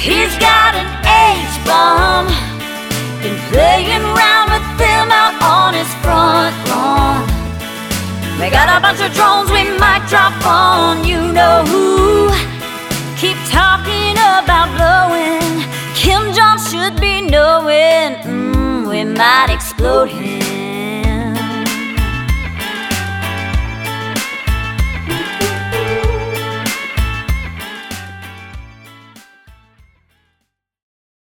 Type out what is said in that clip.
He's got an H-bomb, been playing around with them out on his front lawn. We got a bunch of drones we might drop on you know who. Keep talking about blowing, Kim Jong should be knowing. We might explode him.